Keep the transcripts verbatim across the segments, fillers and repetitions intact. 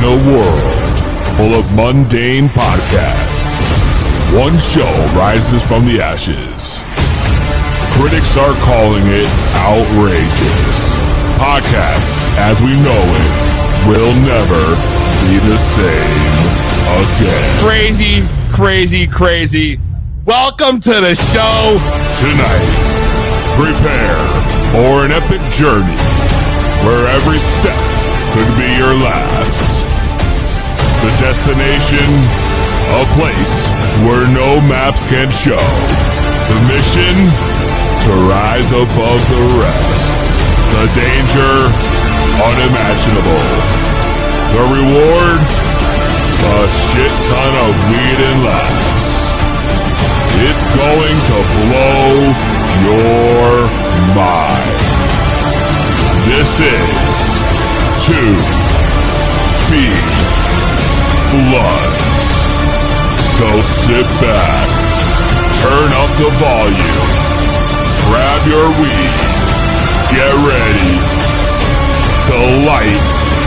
In a world full of mundane podcasts, one show rises from the ashes. Critics are calling it outrageous. Podcasts, as we know it, will never be the same again. Crazy, crazy, crazy. Welcome to the show. Tonight, prepare for an epic journey where every step could be your last. The destination, a place where no maps can show. The mission, to rise above the rest. The danger, unimaginable. The reward, a shit ton of weed and laughs. It's going to blow your mind. This is To Be Blunts. So sit back, turn up the volume, grab your weed, get ready to light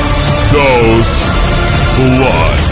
those blunts.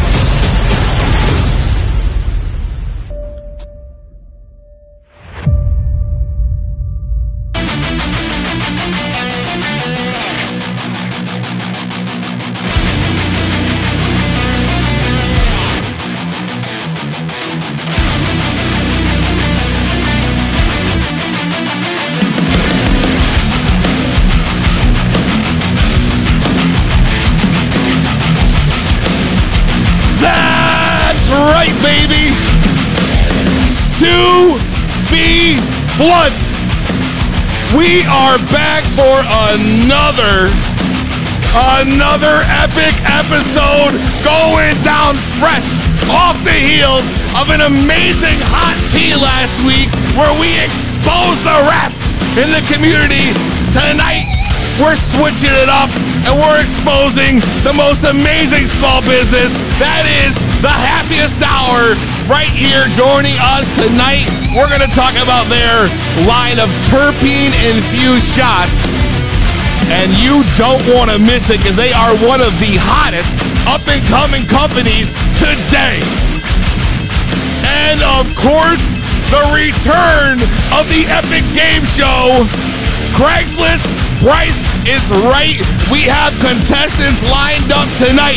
To Be Blunt. We are back for another, another epic episode, going down fresh off the heels of an amazing hot tea last week where we exposed the rats in the community. Tonight, we're switching it up and we're exposing the most amazing small business. That is the happiest hour right here. Joining us tonight, we're going to talk about their line of terpene-infused shots. And you don't want to miss it because they are one of the hottest up-and-coming companies today. And of course, the return of the epic game show. Craigslist Price is Right. We have contestants lined up tonight.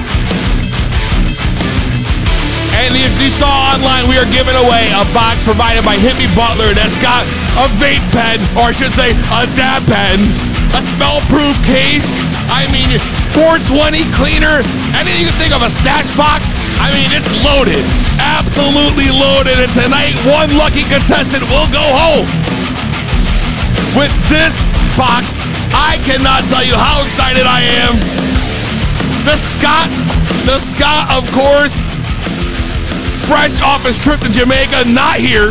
And if you saw online, we are giving away a box provided by Hippie Butler that's got a vape pen, or I should say a dab pen, a smell-proof case, I mean, four twenty cleaner, anything you can think of, a stash box. I mean, it's loaded, absolutely loaded. And tonight, one lucky contestant will go home with this box. I cannot tell you how excited I am. The Scott, the Scott, of course, fresh off his trip to Jamaica, not here.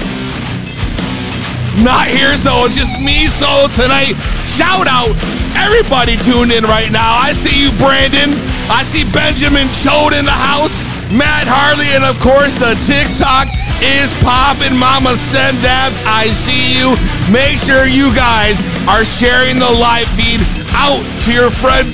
Not here, so it's just me. So tonight, shout out everybody tuned in right now. I see you, Brandon. I see Benjamin Chode in the house. Matt Harley, and of course, the TikTok is popping. Mama Stem Dabs, I see you. Make sure you guys are sharing the live feed out to your friends.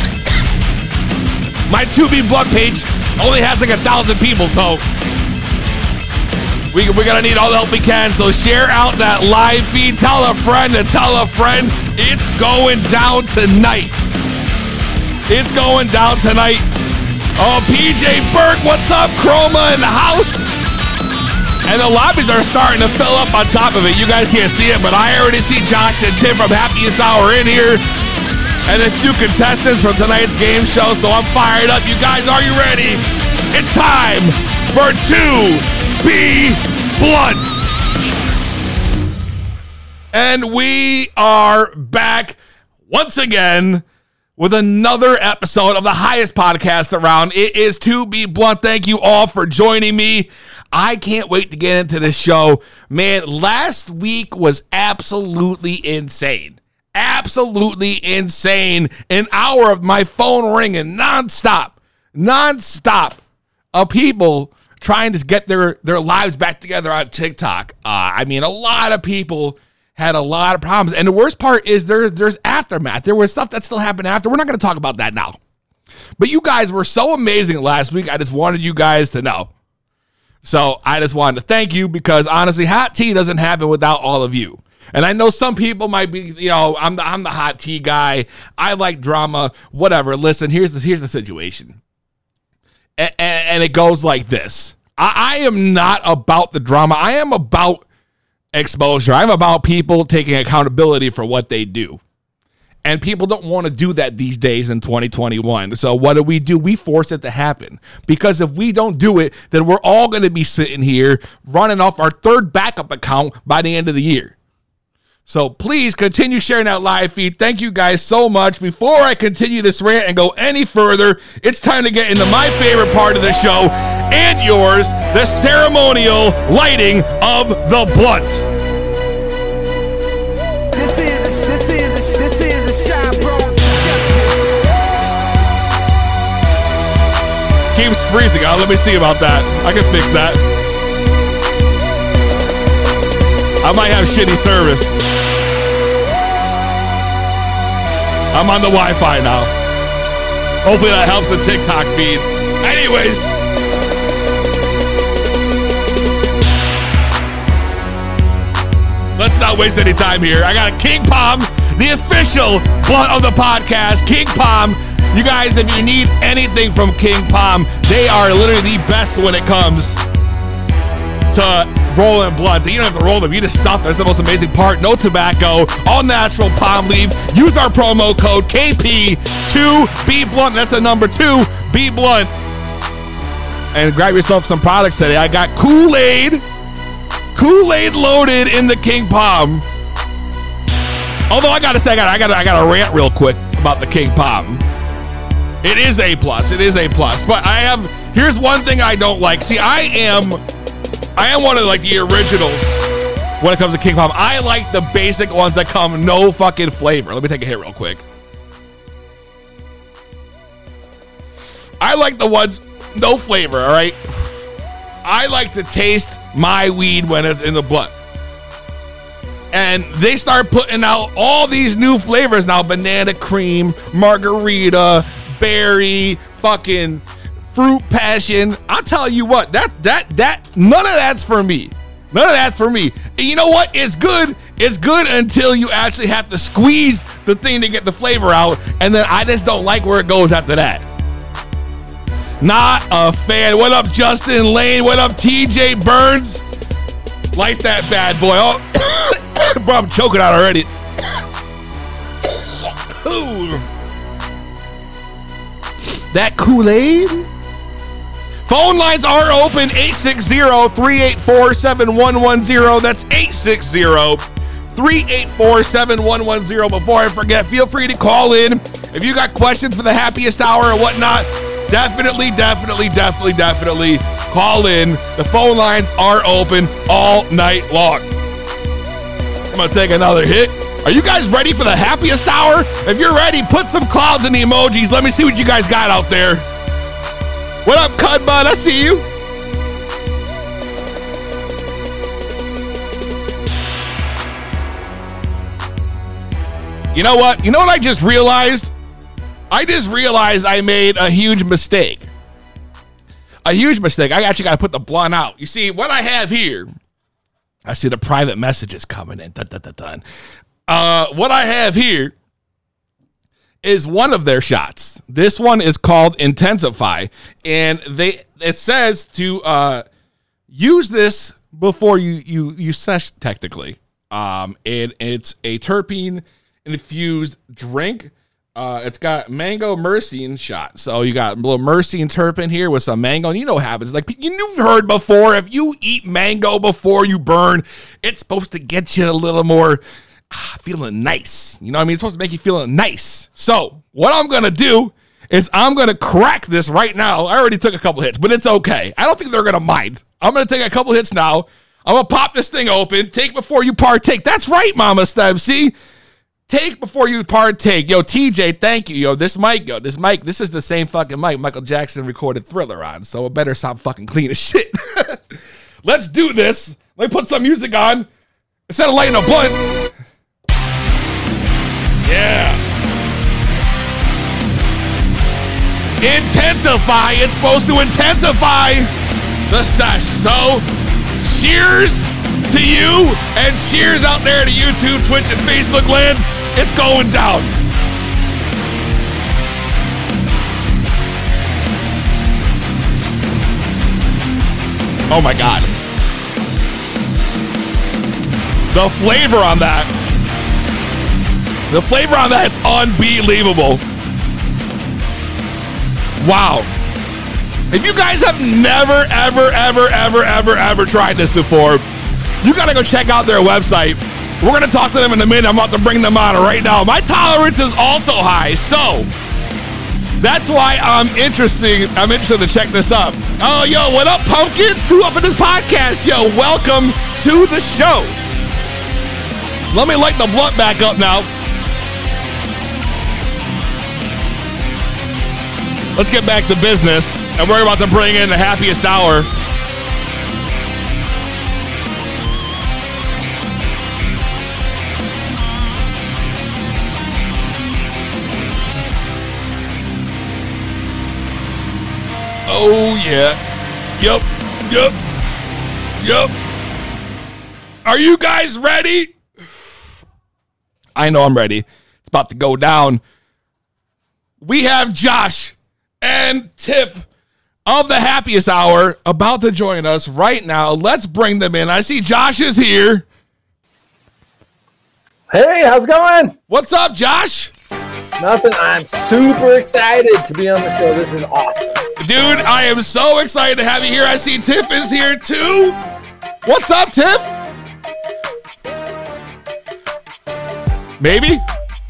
My To Be Blunt page only has like a thousand people, so we, we're going to need all the help we can. So share out that live feed. Tell a friend to tell a friend. It's going down tonight. It's going down tonight. Oh, P J Burke, what's up? Chroma in the house. And the lobbies are starting to fill up on top of it. You guys can't see it, but I already see Josh and Tim from Happiest Hour in here. And a few contestants from tonight's game show, so I'm fired up. You guys, are you ready? It's time for To Be Blunt. And we are back once again with another episode of the highest podcast around. It is To Be Blunt. Thank you all for joining me. I can't wait to get into this show. Man, last week was absolutely insane. Absolutely insane. An hour of my phone ringing nonstop. Nonstop of people trying to get their, their lives back together on TikTok. Uh, I mean, a lot of people had a lot of problems. And the worst part is there's, there's aftermath. There was stuff that still happened after. We're not going to talk about that now. But you guys were so amazing last week. I just wanted you guys to know. So I just wanted to thank you because honestly, hot tea doesn't happen without all of you. And I know some people might be, you know, I'm the I'm the hot tea guy. I like drama, whatever. Listen, here's the here's the situation. And, and, and it goes like this. I, I am not about the drama. I am about exposure. I'm about people taking accountability for what they do. And people don't want to do that these days in twenty twenty-one. So what do we do? We force it to happen. Because if we don't do it, then we're all going to be sitting here running off our third backup account by the end of the year. So please continue sharing that live feed. Thank you guys so much. Before I continue this rant and go any further, it's time to get into my favorite part of the show and yours, the ceremonial lighting of the blunt. This is a, this is a, this is a Shine Bros production. Keeps freezing out. Let me see about that. I can fix that. I might have shitty service. I'm on the Wi-Fi now. Hopefully that helps the TikTok feed. Anyways. Let's not waste any time here. I got King Palm, the official blunt of the podcast. King Palm. You guys, if you need anything from King Palm, they are literally the best when it comes to rolling blunts. You don't have to roll them. You just stuff. That's the most amazing part. No tobacco. All natural palm leaf. Use our promo code K P two B Blunt. That's the number two, B Blunt. And grab yourself some products today. I got Kool-Aid. Kool-Aid loaded in the King Palm. Although I gotta say, I got I got I got to rant real quick about the King Palm. It is A plus. It is A plus. But I have. Here's one thing I don't like. See, I am. I am one of like the originals when it comes to King Palm. I like the basic ones that come no fucking flavor. Let me take a hit real quick. I like the ones no flavor, all right? I like to taste my weed when it's in the blunt. And they start putting out all these new flavors now. Banana cream, margarita, berry, fucking fruit passion. I'll tell you what, that that that none of that's for me. None of that's for me. And you know what? It's good. It's good until you actually have to squeeze the thing to get the flavor out, and then I just don't like where it goes after that. Not a fan. What up, Justin Lane? What up, T J Burns? Light that bad boy. Oh, bro, I'm choking out already. That Kool-Aid? Phone lines are open, eight six zero, three eight four, seven one one zero. That's eight six zero, three eight four, seven one one zero. Before I forget, feel free to call in. If you got questions for the happiest hour or whatnot, definitely, definitely, definitely, definitely call in. The phone lines are open all night long. I'm going to take another hit. Are you guys ready for the happiest hour? If you're ready, put some clouds in the emojis. Let me see what you guys got out there. What up, Cud Bud? I see you. You know what? You know what I just realized? I just realized I made a huge mistake. A huge mistake. I actually got to put the blunt out. You see, what I have here, I see the private messages coming in. Dun, dun, dun, dun. Uh, what I have here is one of their shots. This one is called Intensify, and they it says to uh, use this before you you you sesh technically. Um, and it's a terpene infused drink. Uh, it's got mango myrcene shot. So you got a little myrcene terpene here with some mango. And you know what happens. Like you've heard before, if you eat mango before you burn, it's supposed to get you a little more ah, feeling nice. You know what I mean? It's supposed to make you feeling nice. So what I'm going to do is I'm going to crack this right now. I already took a couple hits, but it's okay. I don't think they're going to mind. I'm going to take a couple hits now. I'm going to pop this thing open. Take before you partake. That's right, Mama Steb. See? Take before you partake. Yo, T J, thank you. Yo, this mic, yo, this mic, this is the same fucking mic Michael Jackson recorded Thriller on, so it better sound fucking clean as shit. Let's do this. Let me put some music on. Instead of lighting a blunt. Yeah. intensify. It's supposed to intensify the sesh. So, cheers to you, and cheers out there to YouTube, Twitch, and Facebook land. It's going down. Oh my God. The flavor on that. The flavor on that is unbelievable. Wow. If you guys have never, ever, ever, ever, ever, ever tried this before, you gotta go check out their website. We're gonna talk to them in a minute. I'm about to bring them on right now. My tolerance is also high, so that's why I'm interested. I'm interested to check this up. Oh, yo, what up, pumpkins? Who up in this podcast? Yo, welcome to the show. Let me light the blunt back up now. Let's get back to business, and we're about to bring in the happiest hour. Oh, yeah. Yup. Yup. Yup. Are you guys ready? I know I'm ready. It's about to go down. We have Josh and Tiff of the Happiest Hour about to join us right now. Let's bring them in. I see Josh is here. Hey, how's it going? What's up, Josh? Nothing. I'm super excited to be on the show. This is awesome. Dude, I am so excited to have you here. I see Tiff is here too. What's up, Tiff? Maybe?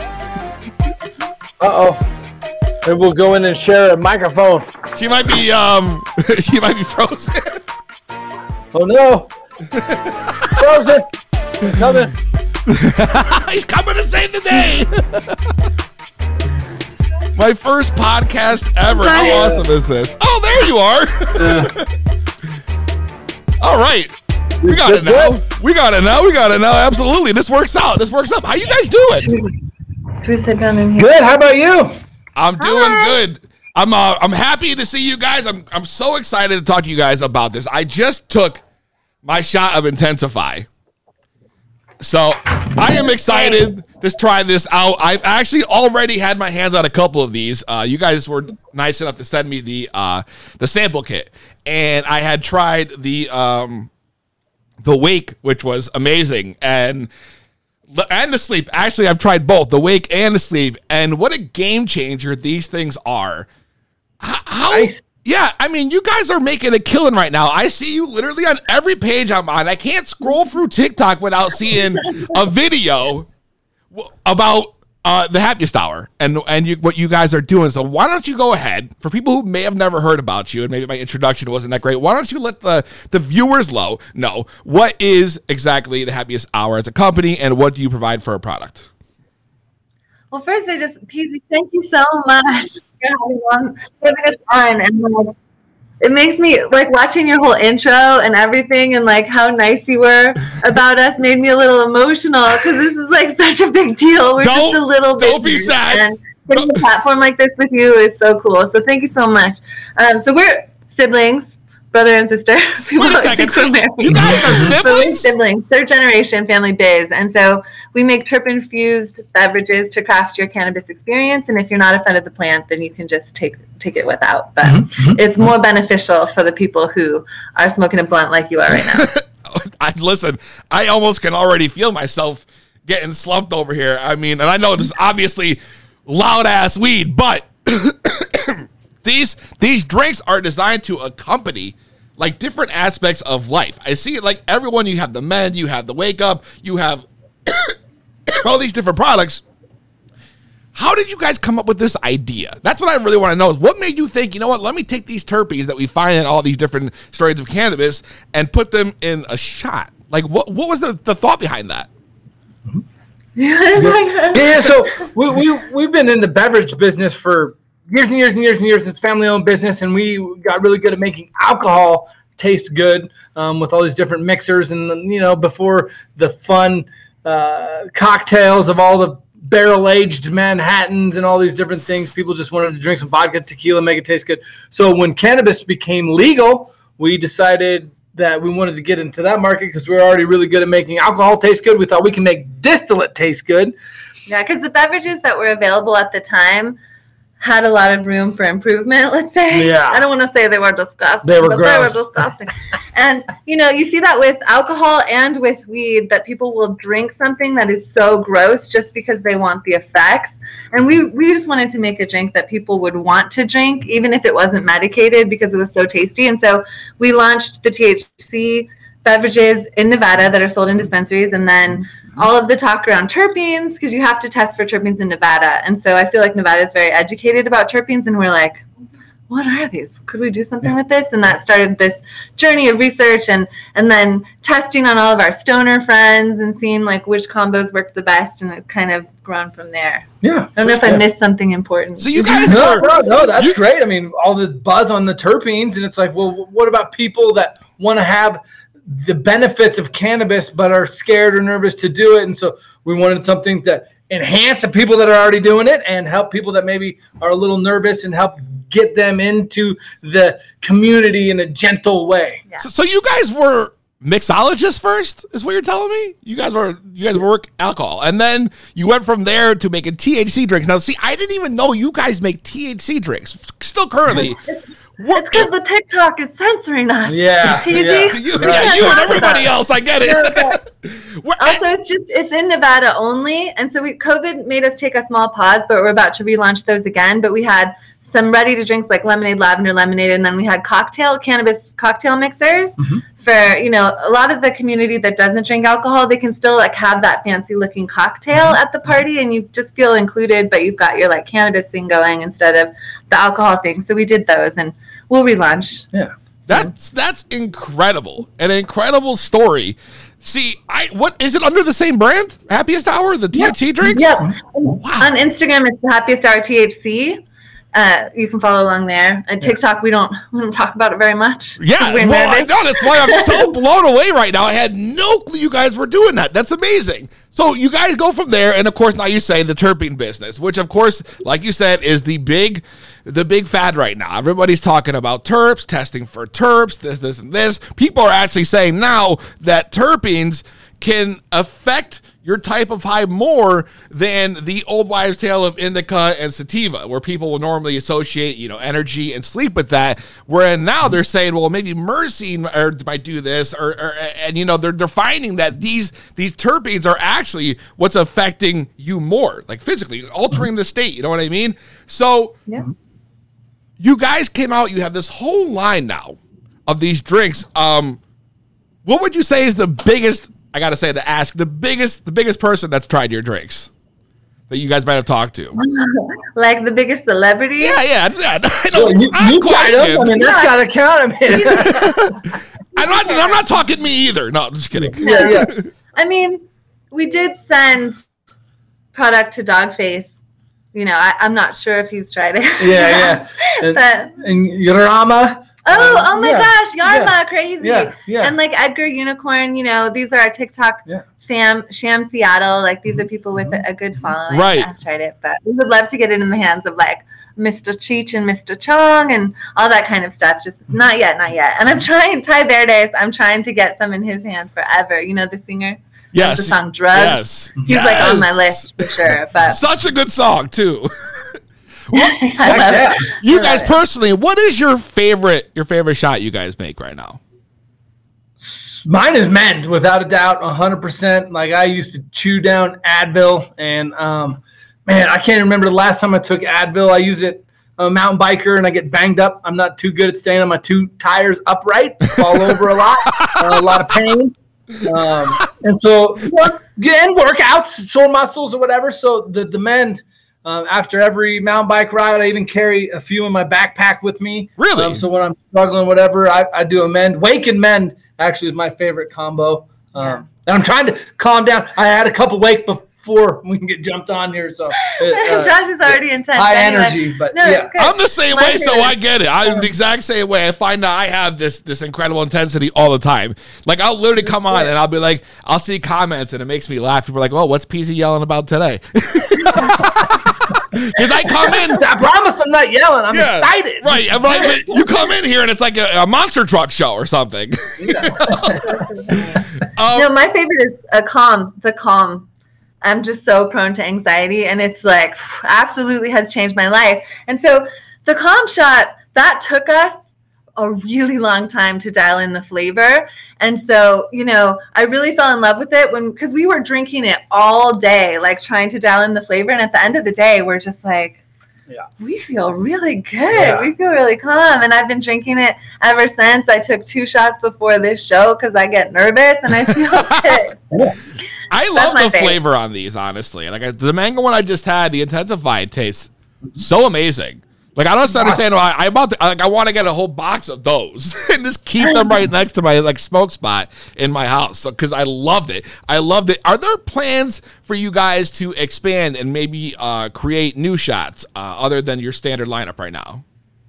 Uh-oh. Maybe we'll go in and share a microphone. She might be, um, she might be frozen. Oh, no. Frozen. Coming. He's coming to save the day. My first podcast ever. How awesome is this? Oh, there you are. All right. We got it now. We got it now. We got it now. Absolutely. This works out. This works out. How you guys doing? Should we sit down in here? Good. How about you? I'm doing Hi. good. I'm uh, I'm happy to see you guys. I'm I'm so excited to talk to you guys about this. I just took my shot of Intensify. So I am excited to try this out. I've actually already had my hands on a couple of these. Uh, you guys were nice enough to send me the uh, the sample kit, and I had tried the um, the Wake, which was amazing, and and the Sleep. Actually, I've tried both the Wake and the Sleep, and what a game changer these things are. How? how Nice. Yeah, I mean, you guys are making a killing right now. I see you literally on every page I'm on. I can't scroll through TikTok without seeing a video about uh, the Happiest Hour and and you, what you guys are doing. So why don't you go ahead, for people who may have never heard about you and maybe my introduction wasn't that great, why don't you let the, the viewers low know what is exactly the Happiest Hour as a company and what do you provide for a product? Well, first, I just, P Z, thank you so much for having on, having us on. And like, it makes me, like, watching your whole intro and everything and, like, how nice you were about us made me a little emotional because this is, like, such a big deal. We're Don't- just a little bit. don't be sad. And putting a platform like this with you is so cool. So thank you so much. Um, so we're siblings. Brother and sister. People Wait a always second. think we're married. You guys are But we're siblings? siblings, third generation family biz. And so we make terp-infused beverages to craft your cannabis experience. And if you're not a fan of the plant, then you can just take take it without. But Mm-hmm. it's more beneficial for the people who are smoking a blunt like you are right now. I listen, I almost can already feel myself getting slumped over here. I mean, and I know this is obviously loud ass weed, but these these drinks are designed to accompany like different aspects of life. I see it like everyone, you have the Mend, you have the Wake Up, you have all these different products. How did you guys come up with this idea? That's what I really want to know is what made you think, you know what, let me take these terpenes that we find in all these different strains of cannabis and put them in a shot? Like, what what was the, the thought behind that? Yeah, so we, we, we've been in the beverage business for years and years and years and years. It's family-owned business, and we got really good at making alcohol taste good um, with all these different mixers. And, you know, before the fun uh, cocktails of all the barrel-aged Manhattans and all these different things. People just wanted to drink some vodka, tequila, make it taste good. So when cannabis became legal, we decided that we wanted to get into that market because we were already really good at making alcohol taste good. We thought we can make distillate taste good. Yeah, because the beverages that were available at the time had a lot of room for improvement, let's say. Yeah. I don't want to say they were disgusting, They were but gross. they were disgusting. And, you know, you see that with alcohol and with weed, that people will drink something that is so gross just because they want the effects. And we, we just wanted to make a drink that people would want to drink, even if it wasn't medicated, because it was so tasty. And so we launched the T H C beverages in Nevada that are sold in dispensaries, and then all of the talk around terpenes, because you have to test for terpenes in Nevada. And so I feel like Nevada is very educated about terpenes, and we're like, what are these? Could we do something with this? And that started this journey of research and and then testing on all of our stoner friends and seeing like which combos worked the best, and it's kind of grown from there. Yeah. I don't know if I missed something important. So you guys No, were no, no, that's great. I mean, all this buzz on the terpenes, and it's like, well, what about people that want to have the benefits of cannabis but are scared or nervous to do it? And so we wanted something that enhance the people that are already doing it and help people that maybe are a little nervous and help get them into the community in a gentle way. Yeah. So, so you guys were mixologists first, is what you're telling me? You guys were you guys work alcohol, and then you went from there to making T H C drinks. Now, see, I didn't even know you guys make T H C drinks. Still currently. It's because the TikTok is censoring us. Yeah, Easy. yeah. You, We yeah, can't you and talk everybody about it. else, I get it. We're- Also, it's just it's in Nevada only, and so we COVID made us take a small pause, but we're about to relaunch those again. But we had some ready to drinks like lemonade, lavender lemonade, and then we had cocktail cannabis cocktail mixers Mhm. for, you know, a lot of the community that doesn't drink alcohol. They can still like have that fancy looking cocktail at the party, and you just feel included, but you've got your like cannabis thing going instead of the alcohol thing. So we did those, and we'll relaunch. Yeah. That's that's incredible. An incredible story. See, I what is it under the same brand? Happiest Hour, the T H C drinks? Yep. Wow. On Instagram, it's the Happiest Hour T H C. Uh, you can follow along there. And TikTok, we don't we don't talk about it very much. Yeah, We're well, I nervous. know. That's why I'm so blown away right now. I had no clue you guys were doing that. That's amazing. So you guys go from there, and of course, now you say the terpene business, which of course, like you said, is the big, the big fad right now. Everybody's talking about terps, testing for terps, this, this, and this. People are actually saying now that terpenes can affect your type of high more than the old wives' tale of indica and sativa, where people will normally associate, you know, energy and sleep with that. Where now they're saying, well, maybe myrcene or might do this, or, or and you know, they're they're finding that these these terpenes are actually what's affecting you more, like physically altering the state. You know what I mean? So Yeah. you guys came out. You have this whole line now of these drinks. Um, what would you say is the biggest? I gotta say to ask the biggest the biggest person that's tried your drinks that you guys might have talked to. Like the biggest celebrity. Yeah, yeah. I, I know. Well, you odd you tried them. I question. mean, that's got to count. I mean, I'm not. I'm not talking me either. No, I'm just kidding. yeah, yeah. I mean, we did send product to Dogface. You know, I, I'm not sure if he's tried it. Yeah, yeah. And, But and Yorama. oh, Um, oh my yeah, gosh, Yarma, yeah, crazy. Yeah, yeah. And like Edgar Unicorn, you know, these are our TikTok Yeah. fam, Sham Seattle. Like these are people with a, a good following. Right. I've tried it, but we would love to get it in the hands of like Mister Cheech and Mister Chong and all that kind of stuff. Just not yet, not yet. And I'm trying, Ty Verdes, I'm trying to get some in his hands forever. You know, the singer? Yes. The song Drugs. Yes. He's like on my Yes. list for sure. But Such a good song too. I love yeah. it. You I guys love it. personally, what is your favorite your favorite shot you guys make right now? Mine is Mend, without a doubt, one hundred percent. Like, I used to chew down Advil, and, um, man, I can't remember the last time I took Advil. I use it, I'm a mountain biker, and I get banged up. I'm not too good at staying on my two tires upright. Fall over a lot, uh, a lot of pain. Um, and so, work, and workouts, sore muscles or whatever. So the, the Mend, uh, after every mountain bike ride, I even carry a few in my backpack with me. Really? Um, so when I'm struggling, whatever, I, I do a Mend. Wake and Mend actually is my favorite combo. Um, Yeah. And I'm trying to calm down. I had a couple wake bef- before we can get jumped on here. So uh, Josh is already intense. high anyway. energy, but No, yeah. it's good. I'm the same My way, so favorite- I get it. I'm the exact same way. I find that I have this this incredible intensity all the time. Like, I'll literally come on and I'll be like, I'll see comments and it makes me laugh. People are like, "Oh, what's P Z yelling about today?" Because I come in. I promise I'm not yelling. I'm Yeah, excited. Right. I'm like, you come in here and it's like a, a monster truck show or something. um, No, my favorite is a calm, the calm. I'm just so prone to anxiety, and it's like absolutely has changed my life. And so the calm shot, that took us a really long time to dial in the flavor. And so, you know, I really fell in love with it when, because we were drinking it all day, like trying to dial in the flavor. And at the end of the day, we're just like, Yeah. we feel really good. Yeah. We feel really calm. And I've been drinking it ever since. I took two shots before this show because I get nervous and I feel good. I love my the fave. flavor on these, honestly. Like I, the mango one I just had, the intensified tastes so amazing. Like I don't understand why I about to, like I want to get a whole box of those and just keep them right next to my like smoke spot in my house because I loved it. I loved it. Are there plans for you guys to expand and maybe uh, create new shots uh, other than your standard lineup right now?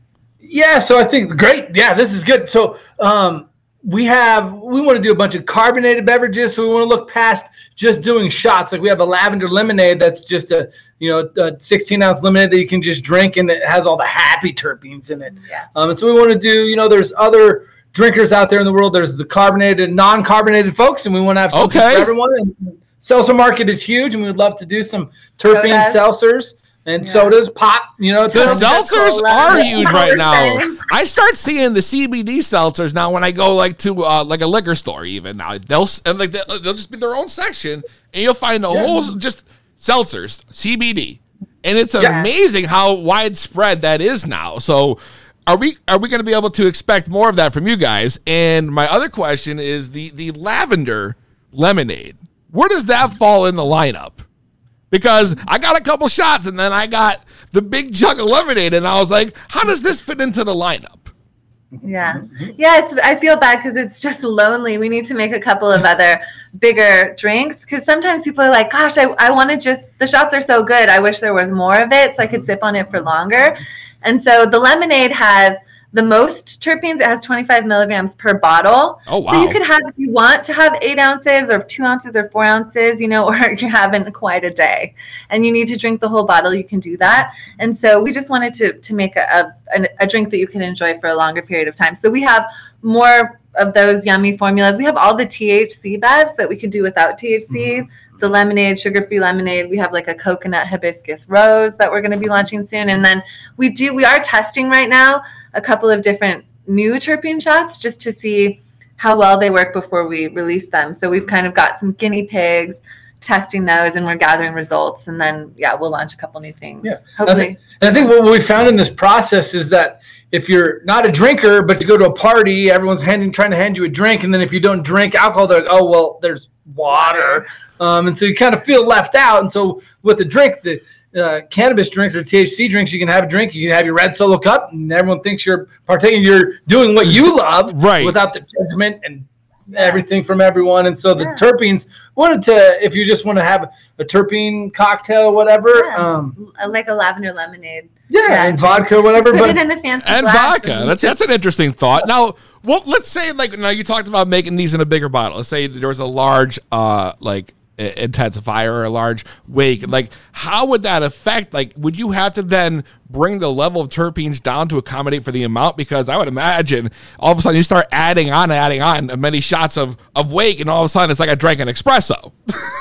Yeah, so I think great. Yeah, this is good. So um, we have we want to do a bunch of carbonated beverages. So we want to look past just doing shots. Like we have a lavender lemonade that's just a you know a sixteen ounce lemonade that you can just drink, and it has all the happy terpenes in it. Yeah. Um, and so we want to do you know there's other drinkers out there in the world. There's the carbonated and non-carbonated folks, and we want to have something Okay. for everyone. And seltzer market is huge, and we would love to do some terpene Sodas. seltzers. And Yeah. sodas, pop, you know. The it's- seltzers Cola. are huge right now. Same. I start seeing the C B D seltzers now when I go like to uh, like a liquor store. Even now, they'll s- and like they'll, they'll just be their own section, and you'll find a whole just seltzers C B D, and it's Yeah. amazing how widespread that is now. So, are we are we going to be able to expect more of that from you guys? And my other question is the the lavender lemonade. Where does that fall in the lineup? Because I got a couple shots and then I got the big jug of lemonade and I was like, how does this fit into the lineup? Yeah. Yeah, it's I feel bad because it's just lonely. We need to make a couple of other bigger drinks because sometimes people are like, gosh, I, I want to just, the shots are so good. I wish there was more of it so I could sip on it for longer. And so the lemonade has the most terpenes. It has twenty-five milligrams per bottle. Oh, wow. So you could have, if you want to have eight ounces or two ounces or four ounces, you know, or you're having quite a day and you need to drink the whole bottle, you can do that. And so we just wanted to to make a, a, a drink that you can enjoy for a longer period of time. So we have more of those yummy formulas. We have all the T H C bevs that we could do without T H C. Mm-hmm. The lemonade, sugar-free lemonade. We have like a coconut hibiscus rose that we're going to be launching soon. And then we do, we are testing right now a couple of different new terpene shots just to see how well they work before we release them. So we've kind of got some guinea pigs testing those and we're gathering results. And then, yeah, we'll launch a couple new things. Yeah. Hopefully. I think, and I think what we found in this process is that if you're not a drinker, but you go to a party, everyone's handing, trying to hand you a drink. And then if you don't drink alcohol, they're like, oh, well, there's water. Um, and so you kind of feel left out. And so with the drink, the uh, cannabis drinks or T H C drinks, you can have a drink. You can have your red Solo cup and everyone thinks you're partaking. You're doing what you love Right. without the judgment and everything from everyone. And so the Yeah. terpenes wanted to, if you just want to have a terpene cocktail or whatever, Yeah. um, like a lavender lemonade. yeah, Yeah. and vodka or whatever. Put But it in a fancy And glass vodka. and- That's that's an interesting thought. Now, well, let's say like now you talked about making these in a bigger bottle. Let's say there was a large uh like i- intensifier or a large wake. Like, how would that affect? Like, would you have to then bring the level of terpenes down to accommodate for the amount? Because I would imagine all of a sudden you start adding on, adding on many shots of of wake, and all of a sudden it's like I drank an espresso.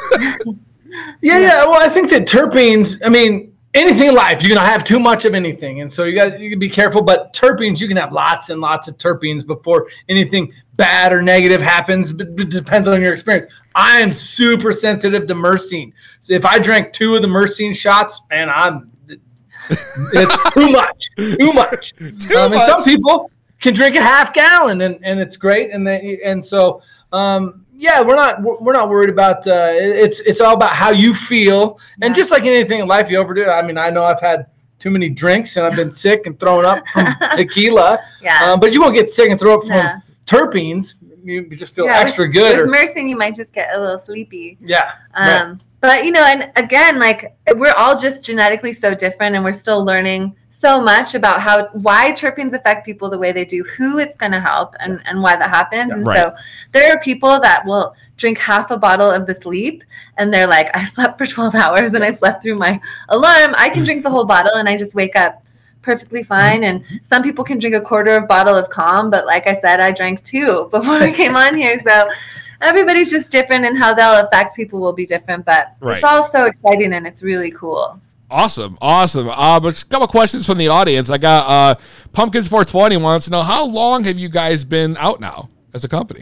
yeah, yeah. Well, I think that terpenes, I mean, anything in life, you're going to have too much of anything. And so you got you can be careful. But terpenes, you can have lots and lots of terpenes before anything bad or negative happens. But it depends on your experience. I am super sensitive to myrcene. So if I drank two of the myrcene shots, man, I'm it's too much, too much. Too um, much. And some people can drink a half gallon, and, and it's great. And they, and so um, yeah, we're not we're not worried about. Uh, it's it's all about how you feel, and just like anything in life, you overdo it. I mean, I know I've had too many drinks, and I've been sick and thrown up from tequila. Yeah. Um, but you won't get sick and throw up from Yeah. terpenes. You just feel Yeah, extra with, good. With Or, myrcene, you might just get a little sleepy. yeah. Um, but you know, and again, like we're all just genetically so different, and we're still learning so much about how why terpenes affect people the way they do, who it's going to help, and, and why that happens. And Right. so there are people that will drink half a bottle of the sleep, and they're like, I slept for twelve hours and I slept through my alarm. I can drink the whole bottle and I just wake up perfectly fine. And some people can drink a quarter of bottle of Calm, but like I said, I drank two before I came on here. So everybody's just different, and how they'll affect people will be different, but Right. it's all so exciting and it's really cool. Awesome, awesome. Uh, but a couple questions from the audience. I got uh, Pumpkins four twenty wants to know, how long have you guys been out now as a company?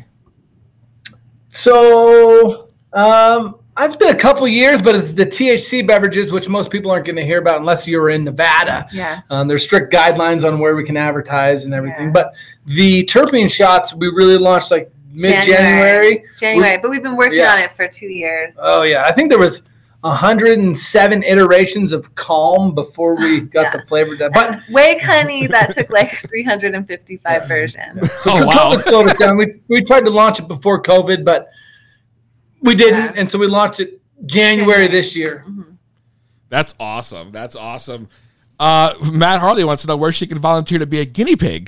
So um, it's been a couple years, but it's the T H C beverages, which most people aren't going to hear about unless you're in Nevada. Yeah. Um, there's strict guidelines on where we can advertise and everything. Yeah. But the terpene shots, we really launched like mid-January. January, but we've been working Yeah. on it for two years. Oh, yeah. I think there was one hundred seven iterations of Calm before we got Yeah. the flavor done. But Wake Honey, that took like three hundred fifty-five versions. so Oh, COVID wow. slowed us down. We, we tried to launch it before COVID, but we didn't. Yeah. And so we launched it January this year. That's awesome. That's awesome. Uh, Matt Harley wants to know where she can volunteer to be a guinea pig.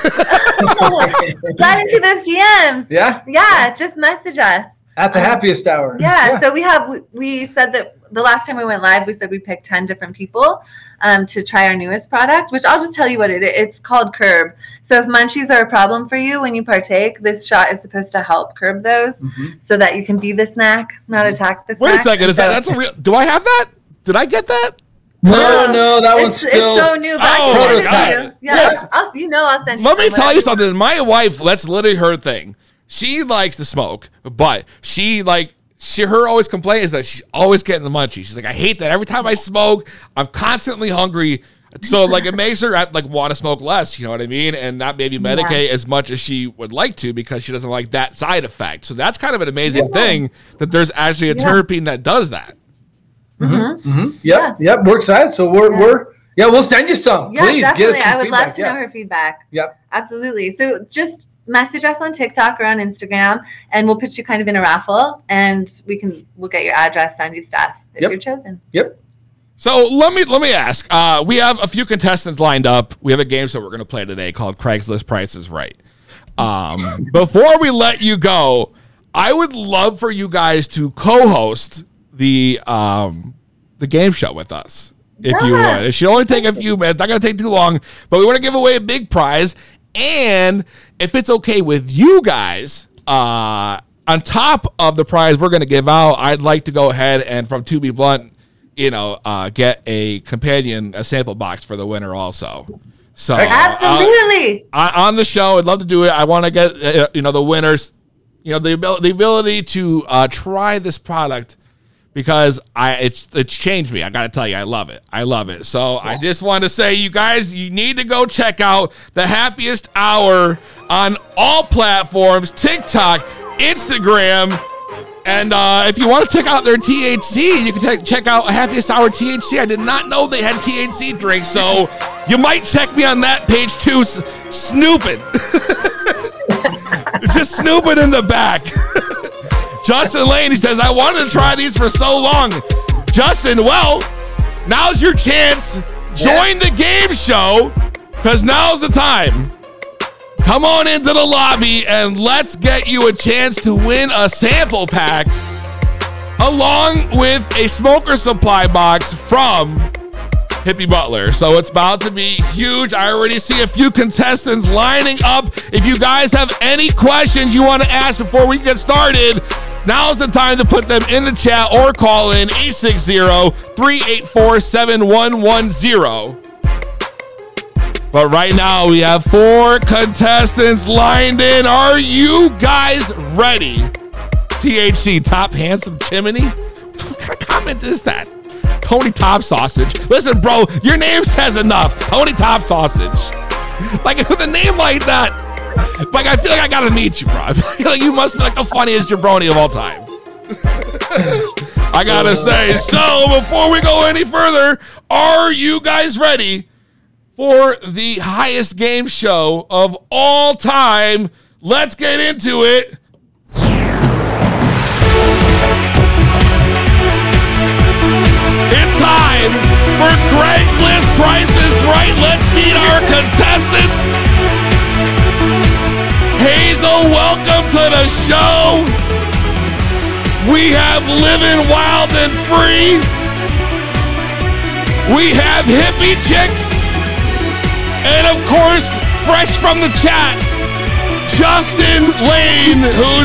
Slide into those D Ms. Yeah? Yeah, just message us. At the happiest hour. Yeah, so we have, we, we said that the last time we went live, we said we picked ten different people um, to try our newest product, which I'll just tell you what it is. It's called Curb. So if munchies are a problem for you when you partake, this shot is supposed to help curb those so that you can be the snack, not attack the snack. Wait a second. Is that, So- that's a real, do I have that? Did I get that? No, no, that one's it's, still. it's so new, but Oh, I can send it God. to you. Yeah, Yes. I'll, I'll, you know I'll send you Let me some, tell whatever you something. My wife, that's literally her thing. She likes to smoke, but she like she her always complaint is that she's always getting the munchies. She's like, I hate that. Every time I smoke, I'm constantly hungry. So like it makes her like want to smoke less, you know what I mean, and not maybe medicate as much as she would like to because she doesn't like that side effect. So that's kind of an amazing Yeah. thing that there's actually a Yeah. terpene that does that. Yep, yep, we're excited. So we're, Yeah. we're, yeah, we'll send you some. Yeah, Please definitely. give us some I would feedback. love to yeah. know her feedback. Yep. Absolutely. So just message us on TikTok or on Instagram, and we'll put you kind of in a raffle, and we can we'll get your address, send you stuff if Yep. you're chosen. Yep. So let me let me ask. Uh, we have a few contestants lined up. We have a game that we're going to play today called Craigslist Price is Right. Um, before we let you go, I would love for you guys to co-host the um, the game show with us, if you Yeah. would. It should only take a few minutes. Not going to take too long, but we want to give away a big prize. And if it's okay with you guys, uh, on top of the prize we're going to give out, I'd like to go ahead and from To Be Blunt, you know, uh, get a companion, a sample box for the winner also. So uh, Absolutely. uh, on the show, I'd love to do it. I want to get, uh, you know, the winners, you know, the ability, the ability to uh, try this product because I it's it's changed me. I got to tell you, I love it. I love it. So I just want to say, you guys, you need to go check out the Happiest Hour on all platforms, TikTok, Instagram. And uh, if you want to check out their T H C, you can te- check out Happiest Hour T H C. I did not know they had T H C drinks, so you might check me on that page too, s- snooping. Just snooping in the back. Justin Lane, he says, I wanted to try these for so long. Justin, well, now's your chance. Join the game show, because now's the time. Come on into the lobby and let's get you a chance to win a sample pack along with a smoker supply box from Hippie Butler. So it's about to be huge. I already see a few contestants lining up. If you guys have any questions you want to ask before we get started, now's the time to put them in the chat or call in eight six zero, three eight four, seven one one zero. But right now, we have four contestants lined in. Are you guys ready? T H C, Top Handsome Chimney? What kind of comment is that? Tony Top Sausage. Listen, bro, your name says enough. Tony Top Sausage. Like, with a name like that, like, I feel like I gotta meet you, bro. I feel like you must be like the funniest jabroni of all time. I gotta say, so before we go any further, are you guys ready for the highest game show of all time? Let's get into it. It's time for Craigslist Prices Right. Let's meet our contestants. Hazel, welcome to the show. We have Living Wild and Free. We have Hippie Chicks. And of course, fresh from the chat, Justin Lane, who's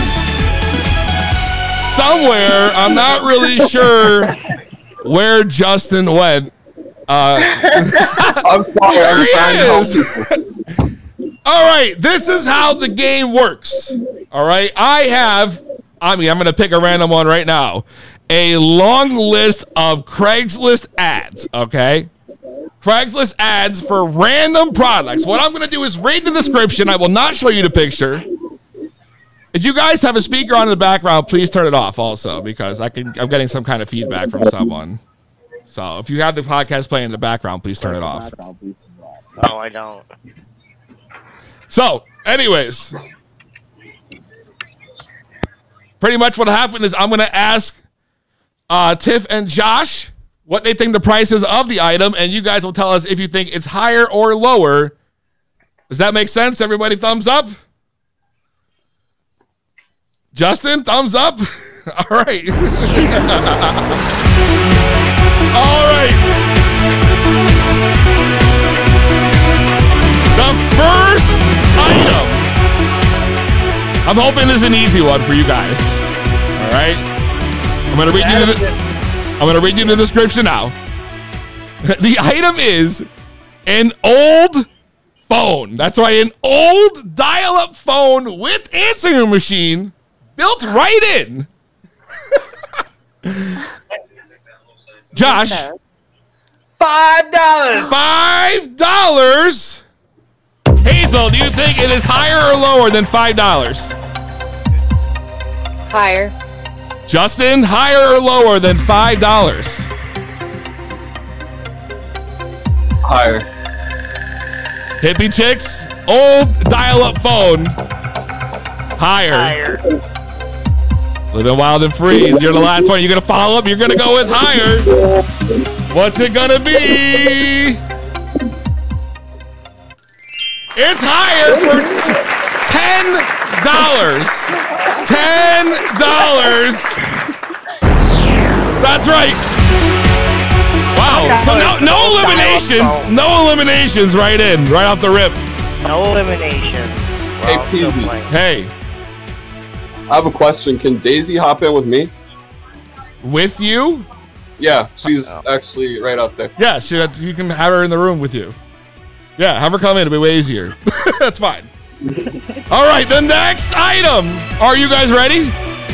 somewhere. I'm not really sure where Justin went. Uh, I'm sorry. I'm trying to help you. All right, this is how the game works. All right, I have, I mean, I'm going to pick a random one right now. A long list of Craigslist ads, okay? Craigslist ads for random products. What I'm going to do is read the description. I will not show you the picture. If you guys have a speaker on in the background, please turn it off also, because I can, I'm getting some kind of feedback from someone. So if you have the podcast playing in the background, please turn it off. No, I don't. So, anyways, pretty much what happened is I'm going to ask uh, Tiff and Josh what they think the price is of the item, and you guys will tell us if you think it's higher or lower. Does that make sense? Everybody thumbs up? Justin, thumbs up? All right. All right. The first item. I'm hoping this is an easy one for you guys. All right. I'm going to read you the I'm going to read you the description now. The item is an old phone. That's right, an old dial-up phone with answering machine built right in. Josh. Five dollars. Five dollars. Hazel, do you think it is higher or lower than five dollars? Higher. Justin, higher or lower than five dollars? Higher. Hippie Chicks, old dial-up phone. Higher. Higher. Living Wild and Free. You're the last one. You're going to follow up. You're going to go with higher. What's it going to be? It's higher for ten dollars. ten dollars. That's right. Wow. So no, no eliminations. No eliminations right in. Right off the rip. No elimination. Hey, Well, still Peasy. playing. Hey, I have a question. Can Daisy hop in with me? with you? Yeah, she's actually right out there. Yeah, she, you can have her in the room with you. Yeah, have her come in. It'll be way easier. That's fine. All right, the next item. Are you guys ready?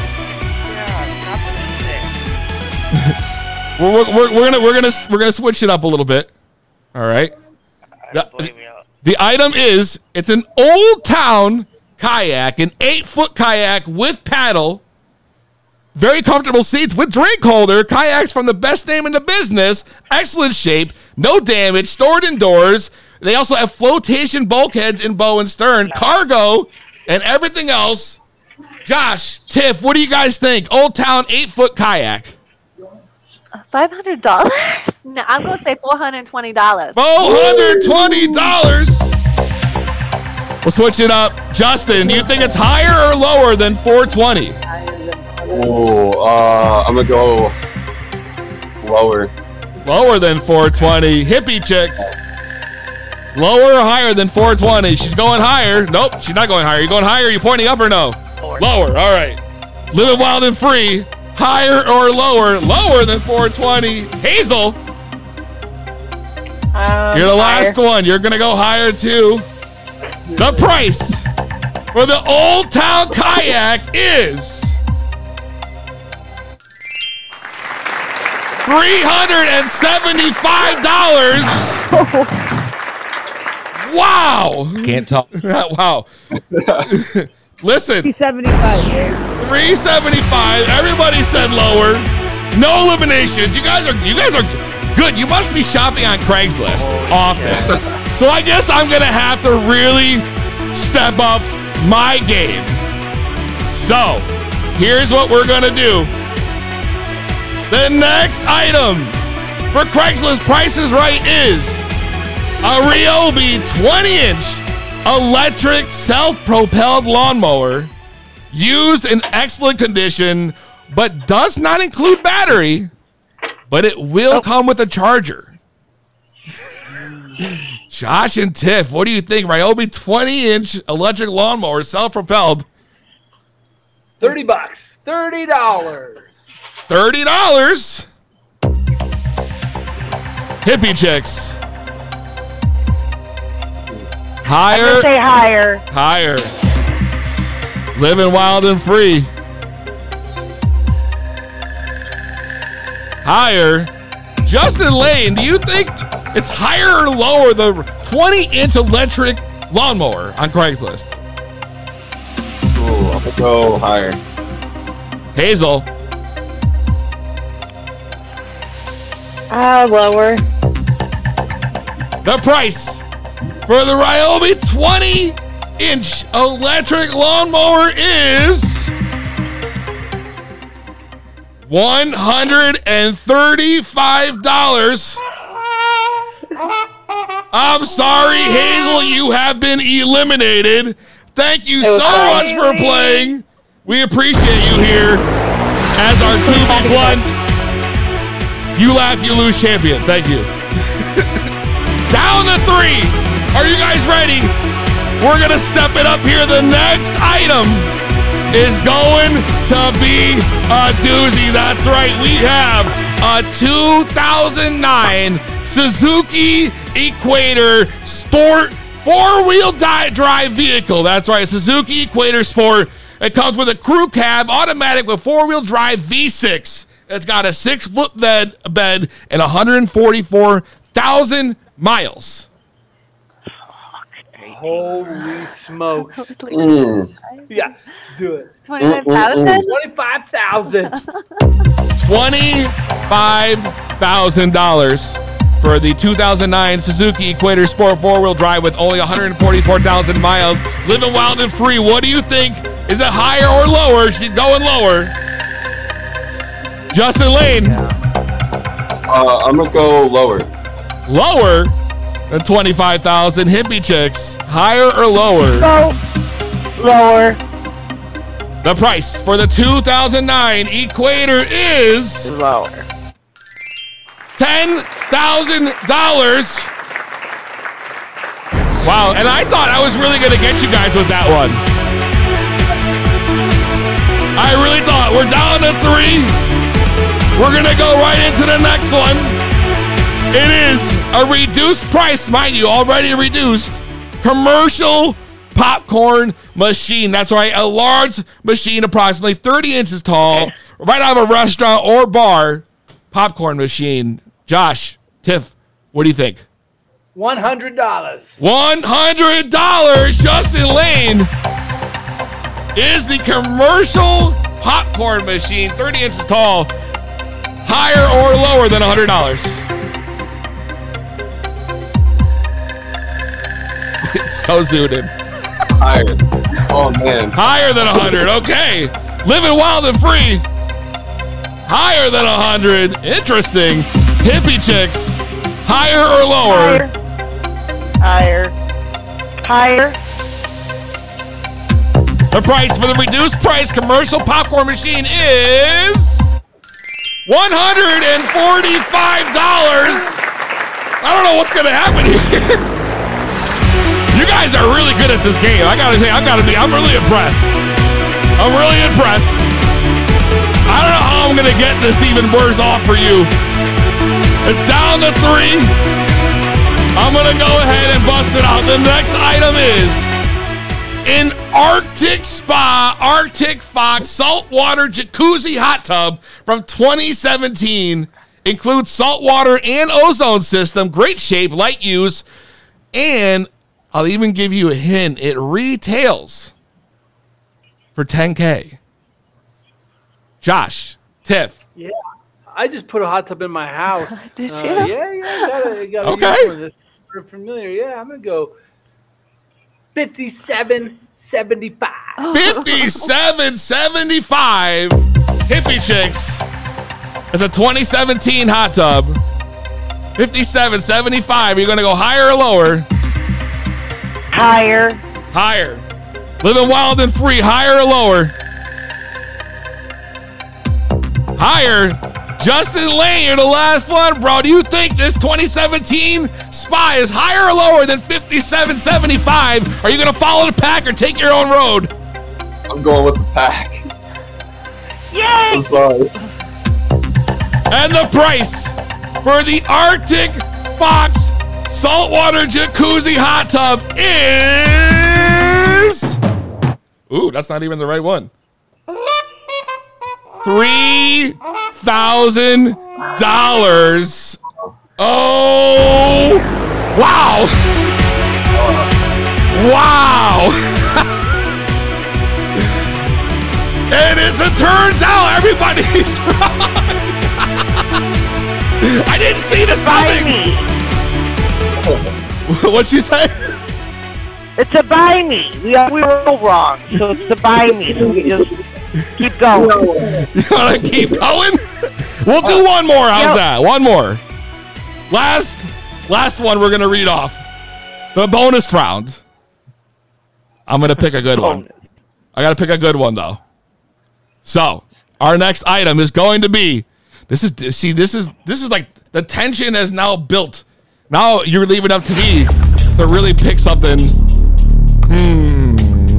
Yeah, We're, we're, we're, we're gonna we're gonna we're gonna switch it up a little bit. All right. not believe me. The item is it's an Old Town kayak, an eight foot kayak with paddle, very comfortable seats with drink holder. Kayaks from the best name in the business, excellent shape, no damage, stored indoors. They also have flotation bulkheads in bow and stern, cargo, and everything else. Josh, Tiff, what do you guys think? Old Town eight foot kayak. Five hundred dollars? No, I'm gonna say four hundred twenty dollars. four hundred twenty dollars. We'll switch it up. Justin, do you think it's higher or lower than four twenty? Oh, uh, I'm gonna go lower. Lower than four twenty. Hippie Chicks. Lower or higher than four twenty? She's going higher. Nope, she's not going higher. You going higher? You pointing up or no? Lower. Lower. All right. Living Wild and Free. Higher or lower? Lower than four twenty. Hazel, Um, you're the last one. You're going to go higher too. The price for the Old Town kayak is three hundred seventy-five dollars. Wow. Can't talk. Wow. Listen. seventy-five. three seventy-five. Everybody said lower. No eliminations. You guys are you guys are good. You must be shopping on Craigslist often. So I guess I'm gonna have to really step up my game. So here's what we're gonna do. The next item for Craigslist Price is Right is a Ryobi twenty inch electric self-propelled lawnmower used in excellent condition, but does not include battery, but it will oh. come with a charger. Josh and Tiff, what do you think? Ryobi twenty inch electric lawnmower, self-propelled. thirty bucks. thirty dollars. thirty dollars. Hippie chicks. Higher. I'm gonna say higher. Higher. Living wild and free. Higher. Justin Lane, do you think it's higher or lower the twenty inch electric lawnmower on Craigslist? Ooh, I'm gonna go higher. Hazel. Ah, uh, lower. The price for the Ryobi twenty inch electric lawnmower is one hundred thirty-five dollars. I'm sorry, Hazel, you have been eliminated. Thank you so much for playing. We appreciate you here as our two v one. You laugh, you lose champion. Thank you. Down to three. Are you guys ready? We're going to step it up here. The next item is going to be a doozy. That's right. We have a two thousand nine Suzuki Equator Sport four-wheel drive vehicle. That's right. Suzuki Equator Sport. It comes with a crew cab, automatic with four-wheel drive V six. It's got a six-foot bed, bed and one hundred forty-four thousand miles. Holy smokes. Mm. Yeah, do it. twenty-five thousand? twenty-five thousand. twenty-five thousand dollars for the two thousand nine Suzuki Equator Sport four-wheel drive with only one hundred forty-four thousand miles. Living wild and free. What do you think? Is it higher or lower? She's going lower. Justin Lane. Uh, I'm gonna go lower. Lower than twenty-five thousand. Hippie chicks. Higher or lower? Go lower. The price for the two thousand nine Equator is Lower. ten thousand dollars. Wow, and I thought I was really going to get you guys with that one. I really thought. We're down to three. We're going to go right into the next one. It is a reduced price, mind you, already reduced, commercial popcorn machine. That's right, a large machine approximately thirty inches tall, right out of a restaurant or bar popcorn machine. Josh, Tiff, what do you think? one hundred dollars. one hundred dollars. Justin Lane is the commercial popcorn machine, thirty inches tall. Higher or lower than one hundred dollars? It's so zoomed in. Higher. Oh, man. Higher than one hundred. Okay. Living wild and free. Higher than one hundred. Interesting. Hippie chicks. Higher or lower? Higher. Higher. The price for the reduced price commercial popcorn machine is one hundred forty-five dollars. I don't know what's going to happen here. You guys are really good at this game. I got to say, I've got to be, I'm really impressed. I'm really impressed. I don't know how I'm going to get this even worse off for you. It's down to three. I'm going to go ahead and bust it out. The next item is an Arctic Spa Arctic Fox saltwater jacuzzi hot tub from twenty seventeen. Includes saltwater and ozone system. Great shape, light use. And I'll even give you a hint. It retails for ten K. Josh, Tiff. Yeah, I just put a hot tub in my house. Did Uh, you? yeah, yeah, gotta, gotta Okay. use one that's sort of familiar. Yeah, I'm gonna go fifty-seven seventy-five. fifty-seven seventy-five. Hippie chicks. It's a twenty seventeen hot tub. fifty-seven seventy-five. Are you going to go higher or lower? Higher. Higher. Living Wild and Free, higher or lower? Higher. Justin Lane, you're the last one, bro. Do you think this twenty seventeen Spy is higher or lower than fifty-seven seventy-five? Are you going to follow the pack or take your own road? I'm going with the pack. Yay! I'm sorry. And the price for the Arctic Fox Saltwater Jacuzzi Hot Tub is... Ooh, that's not even the right one. three thousand dollars. Oh, wow. Wow. And as it turns out, everybody's wrong. I didn't see this Buy coming. me. What'd she say? It's a buy me. We are, we were all wrong, so it's a buy me. So we just keep going. You want to keep going? We'll do one more. How's Yep. that? One more. Last, last one we're going to read off. The bonus round. I'm going to pick a good one. I got to pick a good one, though. So, our next item is going to be, this is, see, this is, this is like, the tension is now built. Now you're leaving it up to me to really pick something. Hmm.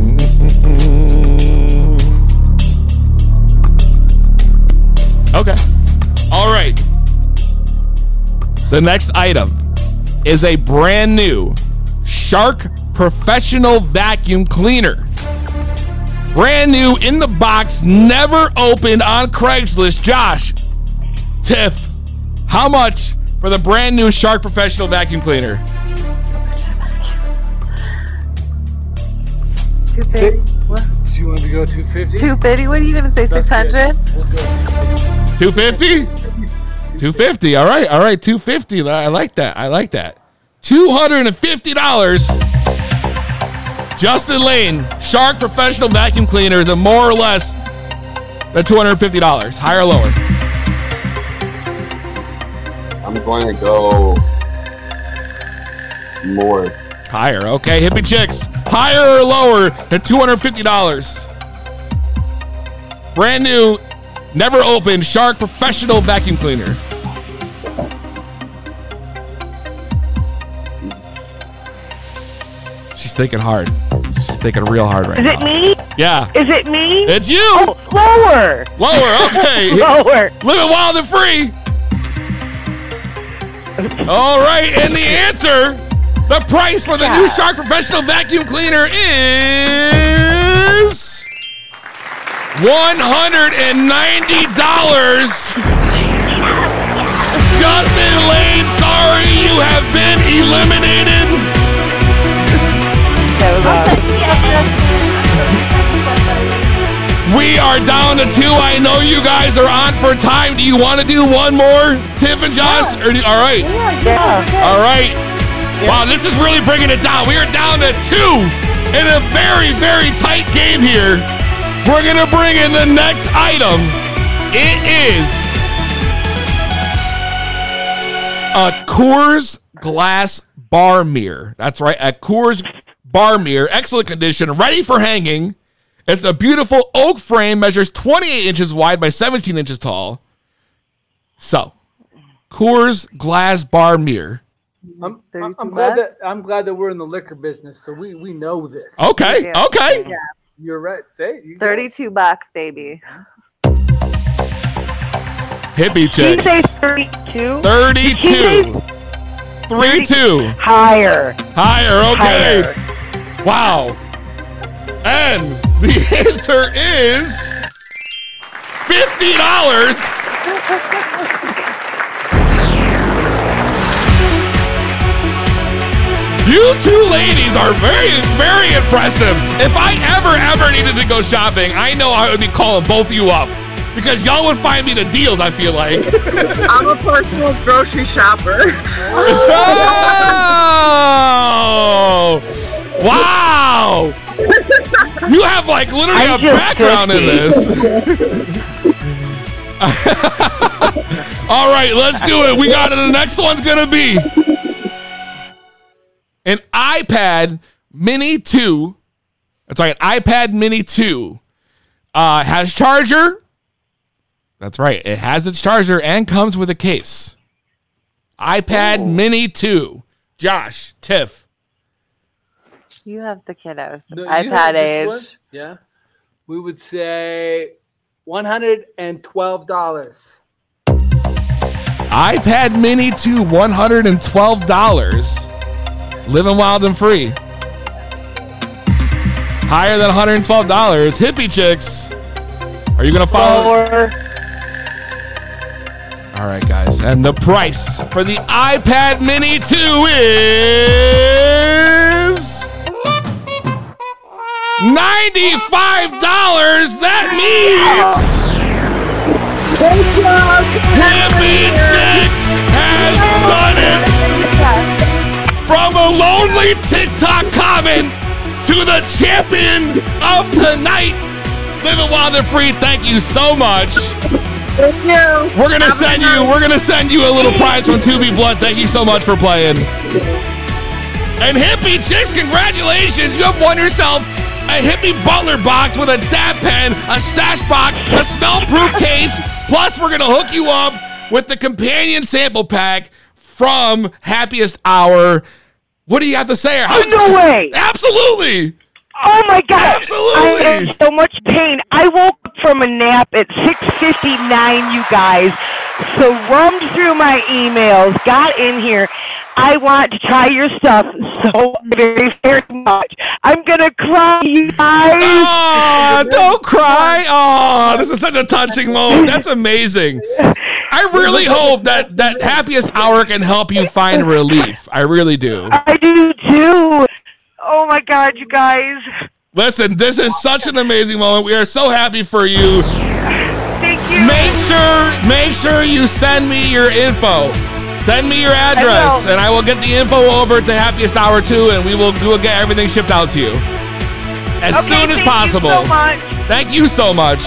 Okay. All right. The next item is a brand new Shark Professional Vacuum Cleaner. Brand new in the box, never opened on Craigslist. Josh, Tiff, how much for the brand new Shark Professional Vacuum Cleaner? Two fifty. What? Do you want to go two fifty? Two fifty. What are you gonna say? Six hundred. two fifty? two fifty. All right. All right. two fifty. I like that. I like that. two hundred fifty dollars. Justin Lane, Shark Professional Vacuum Cleaner, the more or less than two hundred fifty dollars. Higher or lower? I'm going to go more. Higher. Okay. Hippie Chicks, higher or lower than two hundred fifty dollars? Brand new, never opened Shark Professional Vacuum Cleaner. She's thinking hard. She's thinking real hard right Is now. it me? Yeah. Is it me? It's you. Oh, lower. Lower. Okay. Lower. Living Wild and Free. All right. And the answer, the price for the new Shark Professional Vacuum Cleaner is one hundred ninety dollars. Justin Lane, sorry, you have been eliminated. We are down to two. I know you guys are on for time. Do you want to do one more, Tiff and Josh? Or do, all right. Yeah. All right. Wow, this is really bringing it down. We are down to two in a very, very tight game here. We're going to bring in the next item. It is a Coors Glass bar mirror. That's right, a Coors bar mirror, excellent condition, ready for hanging. It's a beautiful oak frame, measures twenty-eight inches wide by seventeen inches tall. So, Coors Glass bar mirror. I'm, I'm, thirty-two I'm glad bucks? that I'm glad that we're in the liquor business, so we, we know this. Okay, Yeah. okay. Yeah. You're right. Say it. You go. Thirty-two bucks, baby. Hippie Did you chicks. say thirty-two? thirty-two. three two. Higher. Higher, okay. Higher. Wow. And the answer is fifty dollars. You two ladies are very, very impressive. If I ever, ever needed to go shopping, I know I would be calling both of you up because y'all would find me the deals, I feel like. I'm a personal grocery shopper. Oh! Wow! You have like literally I'm a just background in this. All right, let's do it. We got it. The next one's going to be an iPad Mini two. That's right, an iPad Mini two. Uh, has charger. That's right. It has its charger and comes with a case. iPad Oh. Mini two. Josh, Tiff. You have the kiddos. No, you iPad have age. this one? Yeah. We would say one hundred twelve dollars. iPad Mini two, one hundred twelve dollars. Living wild and free. Higher than one hundred twelve dollars. Hippie Chicks. Are you going to follow? Lower. All right, guys. And the price for the iPad Mini two is ninety-five dollars. That means Hippie Chicks has done it. From a lonely TikTok comment to the champion of tonight, Living Wild and Free. Thank you so much. Thank you. We're gonna Have a send good you. night. We're gonna send you a little prize from To Be Blunt. Thank you so much for playing. And Hippie Chicks, congratulations! You have won yourself a Hippie Butler box with a dab pen, a stash box, a smell-proof case. Plus, we're gonna hook you up with the companion sample pack from Happiest Hour. What do you have to say? Oh, no way. Absolutely. Oh my God! Absolutely. I am in so much pain. I woke up from a nap at six fifty-nine, you guys. So rummed through my emails, got in here. I want to try your stuff so very, very much. I'm gonna cry, you guys. Oh, don't cry. Oh, this is such a touching moment. That's amazing. I really hope that that Happiest Hour can help you find relief. I really do. I do too. Oh my God, you guys. Listen, this is such an amazing moment. We are so happy for you. Thank you. Make sure, make sure you send me your info. Send me your address, will. and I will get the info over to Happiest Hour too, and we will, we will get everything shipped out to you as Okay, soon as thank possible. You so much. Thank you so much.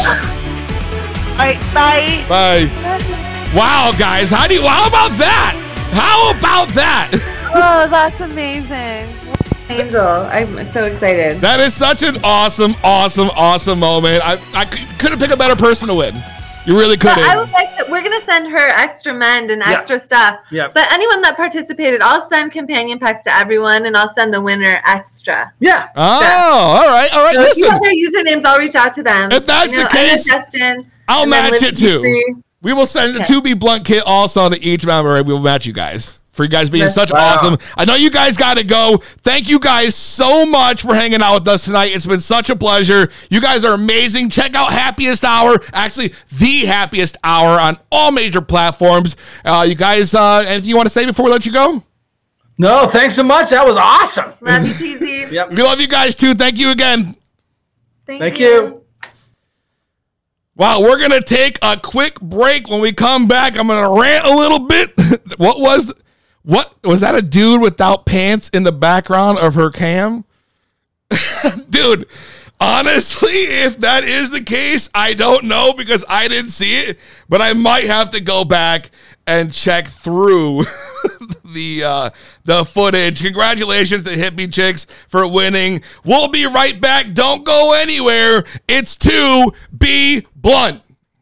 All right, bye. Bye. Wow, guys, how do you? How about that? How about that? Oh, that's amazing. Angel, I'm so excited. That is such an awesome, awesome, awesome moment. I, I c- couldn't pick a better person to win. You really But couldn't. I would like to. We're gonna send her extra mend and Yeah. extra stuff. Yeah. But anyone that participated, I'll send companion packs to everyone, and I'll send the winner extra. Yeah. oh, all right, all right. So if you Listen, have their usernames, I'll reach out to them. If that's You know, the I know case, Justin, I'll and then match Liz it too. Free. We will send the Okay. To Be Blunt kit also to each member, and we will match you guys. For you guys being Yes. such Wow. awesome. I know you guys got to go. Thank you guys so much for hanging out with us tonight. It's been such a pleasure. You guys are amazing. Check out Happiest Hour, actually the Happiest Hour on all major platforms. Uh, you guys, uh, anything you want to say before we let you go? No, thanks so much. That was awesome. Love you, P Z. Yep. We love you guys too. Thank you again. Thank, Thank you. you. Wow, we're going to take a quick break. When we come back, I'm going to rant a little bit. What was what was that, a dude without pants in the background of her cam? Dude, honestly, if that is the case, I don't know because I didn't see it, but I might have to go back and check through the uh, the footage. Congratulations to Hippie Chicks for winning. We'll be right back. Don't go anywhere. It's To Be Blunt.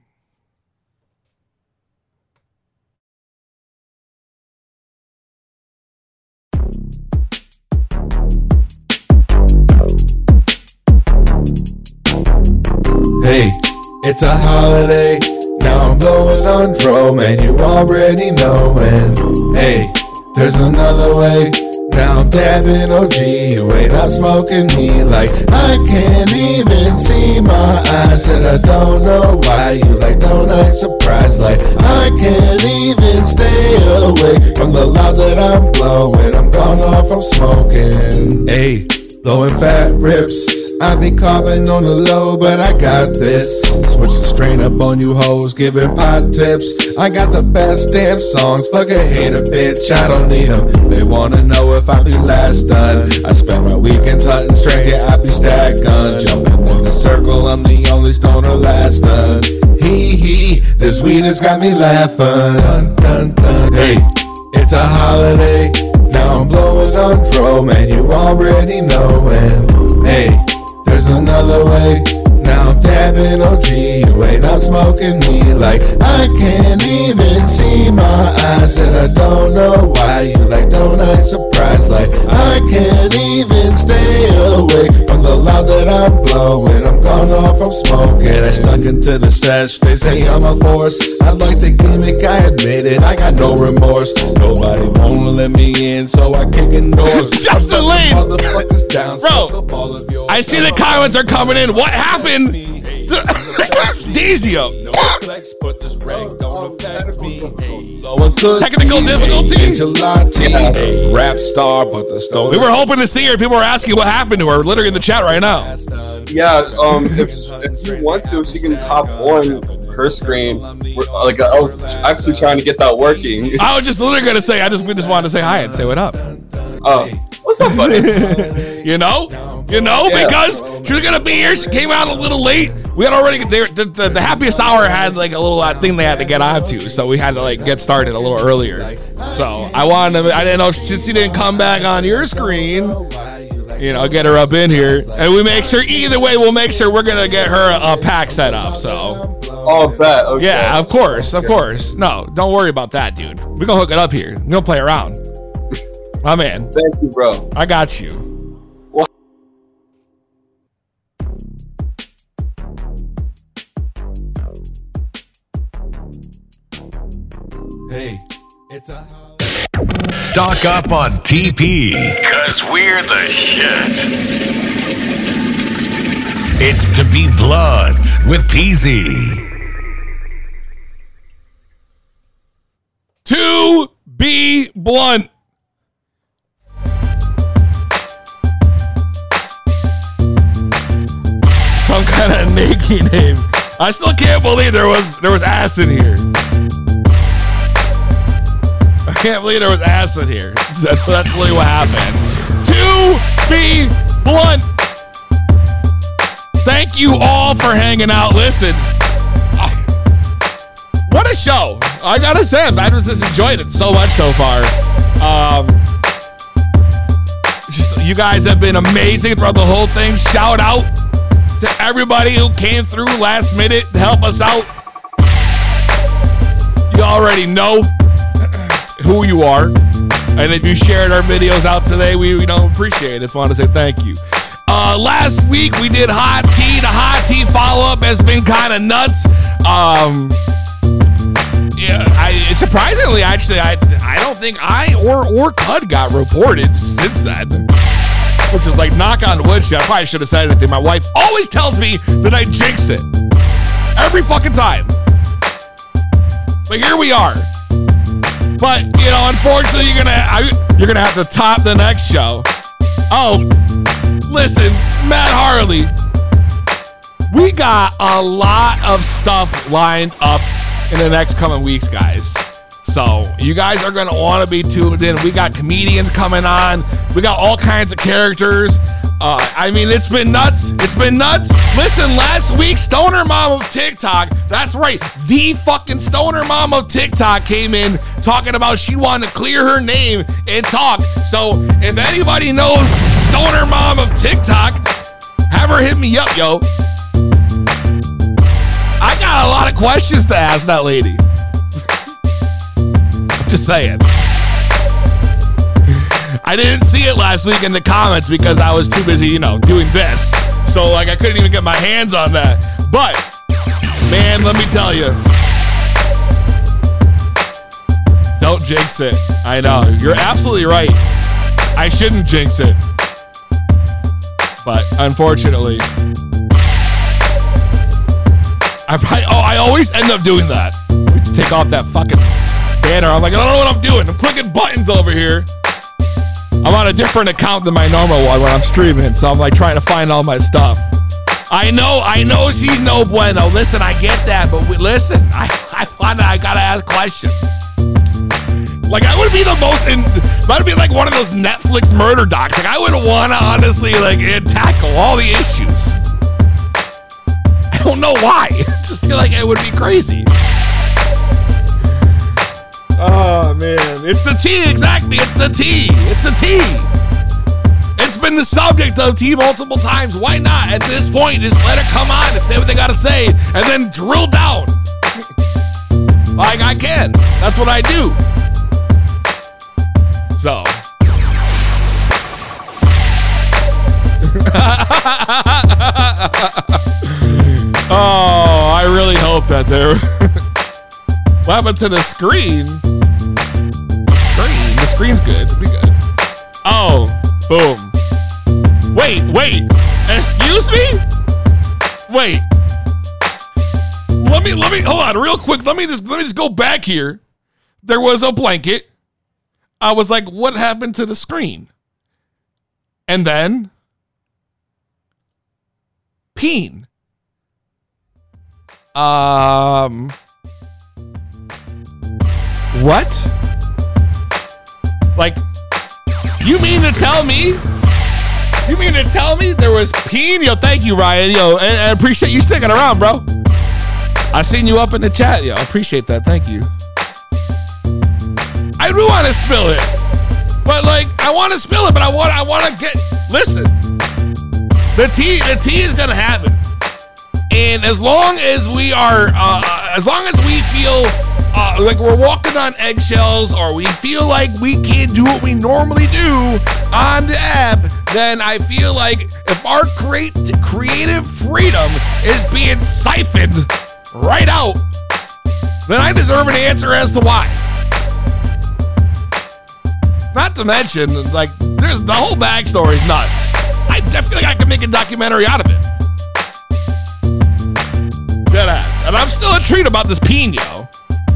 Hey, it's a holiday. Now I'm blowing on dro, man, you already know. And hey, there's another way. Now I'm dabbing O G, you ain't up smoking me like I can't even see my eyes. And I don't know why you like don't act surprised, like I can't even stay away from the loud that I'm blowing. I'm gone off, I'm smoking. Hey, blowing fat rips. I be coughing on the low, but I got this. Switch the strain up on you hoes, giving pot tips. I got the best damn songs, fuck a hater bitch, I don't need them. They wanna know if I be last done. I spend my weekends hunting straight, yeah, I be stack gun. Jumping in the circle, I'm the only stoner last done. He hee hee. This weed has got me laughing. Dun, dun, dun. Hey, it's a holiday. Now I'm blowing on dro, man, you already know. And hey, there's another way. Now I'm dabbing O G, you ain't out smoking me. Like I can't even see my eyes, and I don't know why you like don't act surprised. Like I can't even stay away from the loud that I'm blowing. I'm gone off, I'm smoking. I snuck into the sesh, they say I'm a force. I like the gimmick, I admit it, I got no remorse. Nobody wanna let me in, so I kick in doors. Justin Lane! Motherfuckers down, bro, I see the comments are coming in. What happened? Dazio. Technical difficulty. Yeah. Rap star, but the story. We were hoping to see her. People were asking what happened to her. Literally in the chat right now. Yeah, um, if, if you want to, she can hop on her screen. We're, like I was actually trying to get that working. I was just literally gonna say. I just we just wanted to say hi and say what up. Oh. What's up, buddy? you know, you know, yeah. because she was gonna be here. She came out a little late. We had already the the, the happiest hour had like a little uh, thing they had to get onto, so we had to like get started a little earlier. So I wanted to. I didn't know since she didn't come back on your screen. You know, get her up in here, and we make sure. Either way, we'll make sure we're gonna get her a, a pack set up. So. Oh, bet. Okay. Yeah, of course, of course. No, don't worry about that, dude. We're gonna hook it up here. We don't play around. My man. Thank you, bro. I got you. Well- hey, it's a stock up on T P, cause we're the shit. It's To Be Blunt with P Z. To Be Blunt. Some kind of Nike name. I still can't believe there was there was ass in here. I can't believe there was ass in here. That's that's really what happened. To Be Blunt. Thank you all for hanging out. Listen, I, what a show! I gotta say, I just enjoyed it so much so far. Um, just you guys have been amazing throughout the whole thing. Shout out to everybody who came through last minute to help us out. You already know who you are. And if you shared our videos out today, we, we don't appreciate it. Just want to say thank you. Uh, last week we did Hot Tea. The Hot Tea follow-up has been kind of nuts. Um, yeah, I surprisingly, actually, I I don't think I or or Cud got reported since then. Which is like knock on wood shit. I probably should have said anything. My wife always tells me that I jinx it. Every fucking time. But here we are. But, you know, unfortunately, you're gonna I, you're gonna have to top the next show. Oh, listen, Matt Harley. We got a lot of stuff lined up in the next coming weeks, guys. So you guys are going to want to be tuned in. We got comedians coming on. We got all kinds of characters. Uh, I mean, it's been nuts. It's been nuts. Listen, last week, Stoner Mom of TikTok, that's right, the fucking Stoner Mom of TikTok came in talking about she wanted to clear her name and talk. So if anybody knows Stoner Mom of TikTok, have her hit me up, yo. I got a lot of questions to ask that lady. Just saying. I didn't see it last week in the comments because I was too busy, you know, doing this. So, like, I couldn't even get my hands on that. But, man, let me tell you. Don't jinx it. I know. You're absolutely right. I shouldn't jinx it. But, unfortunately, I probably, oh, I always end up doing that. Take off that fucking banner. I'm like, I don't know what I'm doing. I'm clicking buttons over here. I'm on a different account than my normal one when I'm streaming, so I'm like trying to find all my stuff. I know, I know she's no bueno. Listen, I get that, but we, listen, I, I wanna, I gotta ask questions. Like, I would be the most, in, might be like one of those Netflix murder docs. Like, I would wanna honestly like tackle all the issues. don't know why. I just feel like it would be crazy. Oh, man. It's the tea, exactly. It's the tea. It's the tea. It's been the subject of tea multiple times. Why not? At this point, just let it come on and say what they got to say and then drill down. Like I can. That's what I do. So. Oh, I really hope that there. What happened to the screen? The screen? The screen's good. It'll be good. Oh, boom. Wait, wait. Excuse me? Wait. Let me, let me, hold on real quick. Let me just, let me just go back here. There was a blanket. I was like, what happened to the screen? And then peen. Um, what? Like, you mean to tell me? You mean to tell me there was peen? Yo, thank you, Ryan. Yo, and I appreciate you sticking around, bro. I seen you up in the chat. Yo, I appreciate that. Thank you. I do want to spill it, but like, I want to spill it, but I want, I want to get. Listen, the tea, the tea is gonna happen, and as long as we are, uh, as long as we feel uh, like we're walking on eggshells, or we feel like we can't do what we normally do on the app, then I feel like if our create creative freedom is being siphoned right out, then I deserve an answer as to why. Not to mention, like, there's the whole backstory is nuts. I definitely think I could make a documentary out of it. Deadass. And I'm still intrigued about this peen, yo.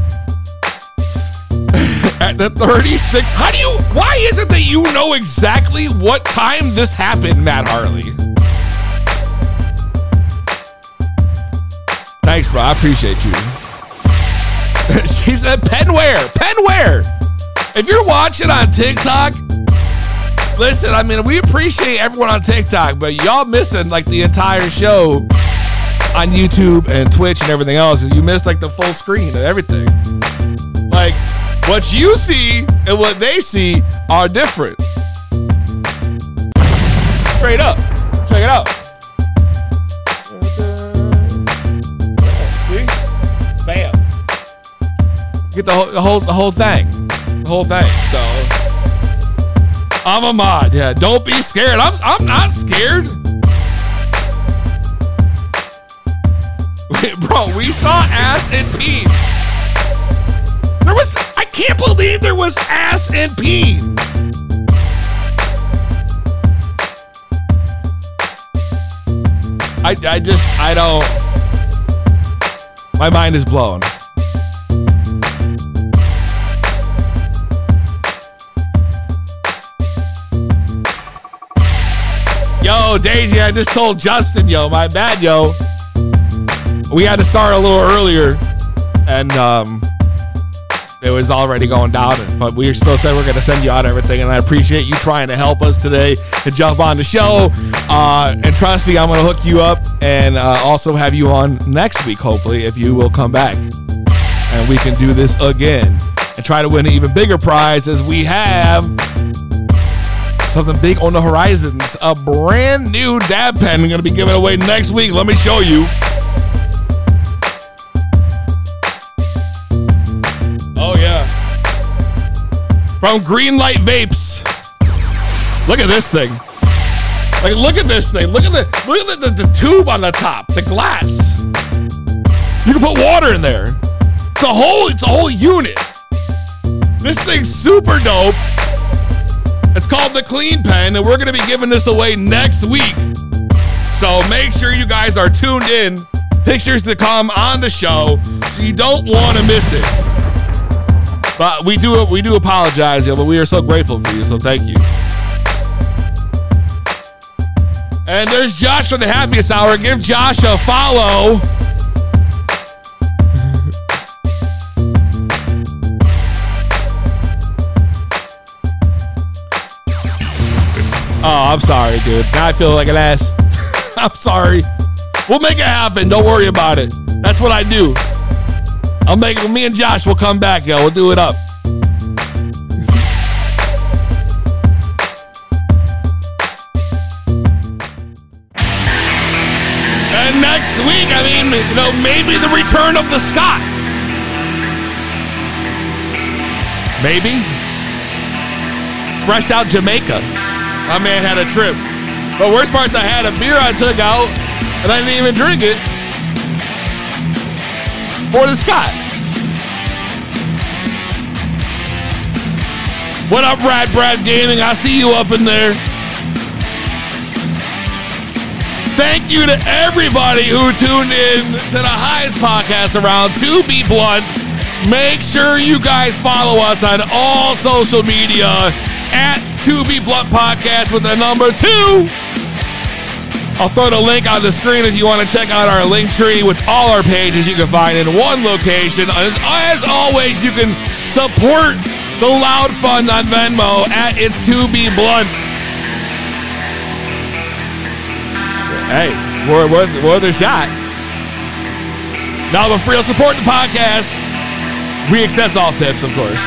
At the thirty-six, how do you, why is it that you know exactly what time this happened, Matt Harley? Thanks, bro. I appreciate you. She said, penware, penware. If you're watching on TikTok, listen, I mean, we appreciate everyone on TikTok, but y'all missing like the entire show on YouTube and Twitch and everything else. You missed like the full screen of everything. Like, what you see and what they see are different. Straight up. Check it out. See? Bam. Get the whole, the whole, the whole thing. Whole thing. So I'm a mod. Yeah, don't be scared. I'm I'm not scared. Wait, bro, we saw ass and peen. There was, I can't believe there was ass and peen. I I just I don't, my mind is blown. Yo, Daisy, I just told Justin, yo, my bad, yo. We had to start a little earlier, and um, it was already going down, but we still said we're going to send you out everything, and I appreciate you trying to help us today to jump on the show. Uh, and trust me, I'm going to hook you up and uh, also have you on next week, hopefully, if you will come back. And we can do this again and try to win an even bigger prize, as we have something big on the horizons. A brand new dab pen going to be given away next week. Let me show you. Oh, yeah. From Greenlight Vapes. Look at this thing. Like, look at this thing. Look at the look at the, the, the tube on the top. The glass. You can put water in there. It's a whole, it's a whole unit. This thing's super dope. It's called the Clean Pen, and we're going to be giving this away next week. So make sure you guys are tuned in. Pictures to come on the show, so you don't want to miss it. But we do we do apologize, yo, but we are so grateful for you, so thank you. And there's Josh from the Happiest Hour. Give Josh a follow. Oh, I'm sorry, dude. Now I feel like an ass. I'm sorry. We'll make it happen. Don't worry about it. That's what I do. I'll make it. Me and Josh will come back, yo. We'll do it up. And next week, I mean, you know, maybe the return of the Scott. Maybe. Fresh out Jamaica. My man had a trip. But worst part's I had a beer I took out, and I didn't even drink it. For the Scott. What up, Brad Brad Gaming? I see you up in there. Thank you to everybody who tuned in to the highest podcast around, To Be Blunt. Make sure you guys follow us on all social media at To Be Blunt Podcast with the number two. I'll throw the link on the screen if you want to check out our link tree with all our pages you can find in one location. As, as always, you can support the Loud Fund on Venmo at It's To Be Blunt. Hey, we're, we're, we're the shot. Now, but for real, support the podcast. We accept all tips, of course.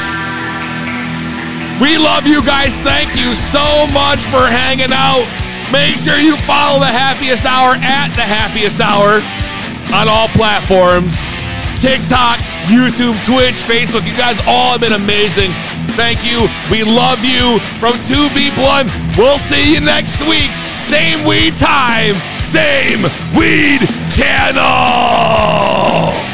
We love you guys. Thank you so much for hanging out. Make sure you follow The Happiest Hour at The Happiest Hour on all platforms. TikTok, YouTube, Twitch, Facebook. You guys all have been amazing. Thank you. We love you. From To Be Blunt, we'll see you next week. Same weed time, same weed channel.